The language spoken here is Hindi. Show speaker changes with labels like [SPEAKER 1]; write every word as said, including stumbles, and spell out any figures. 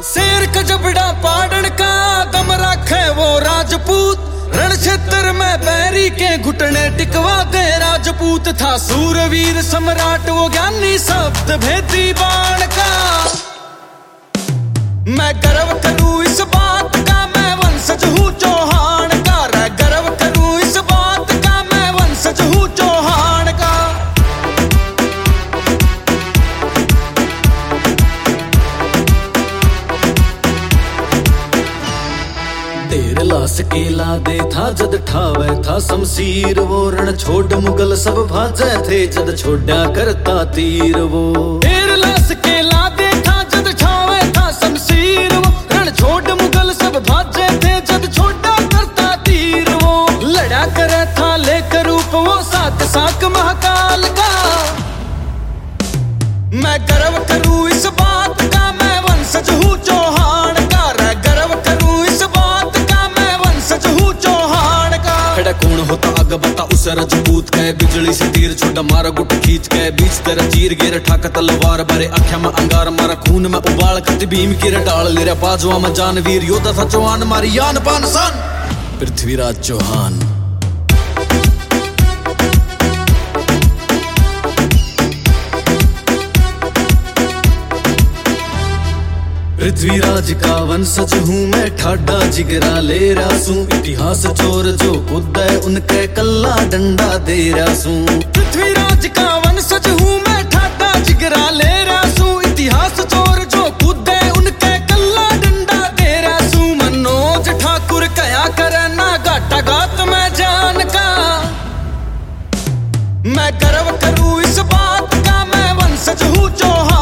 [SPEAKER 1] शेर का जबड़ा पाड़न का दम रखे वो राजपूत, रण क्षेत्र में बैरी के घुटने टिकवा दे राजपूत। था सूरवीर सम्राट वो ज्ञानी शब्द भेदी बाण का। मैं गर्व करूं इस बात का मैं वंशज हूँ चौहान का। रे गर्व करूं इस बात का मैं वंशज हूँ चौहान का। तेर लाश केला दे था जद ठावे था शमशीर वो, रण छोड़ मुगल सब भाजे थे जद छोड़ा करता तीर वो। तेर लाश केला दे था जद ठावे था शमशीर वो, रण छोड़ मुगल सब भाजे थे जद छोड़ा करता तीर वो। लड़ा करे था लेकर रूप वो सात साक महाकाल का। मैं गर्व करूं इस बात का मैं वंशज हूँ चौहान का। रे गर्व करूं इस बात का मैं वंशज हूँ चौहान का। खड़ा कौन होता आग बता उसे रजपूत के, बिजली से तीर छोड़ा मारा गुट खींच के। बीच तेरा चीर गिर ठाक तलवार भरे आख्या में अंगार मारा खून में उबाल कति भीम की डाल ले बाजवा में जानवीर योद्धा था चौहान मारी यान पान सन पृथ्वीराज चौहान। पृथ्वीराज का वंशज हूँ मैं ठाडा जिगरा ले रासू, इतिहास चोर जो कूदे उनके कल्ला डंडा दे रासू। पृथ्वीराज का वंशज हूँ मैं ठाडा जिगरा ले रासू, इतिहास चोर जो कूदे उनके कल्ला डंडा दे रासू। मनोज ठाकुर कया करे ना गाटा गात में जान का। मैं गर्व करूँ इस बात का मैं वंशज हूँ चौहान।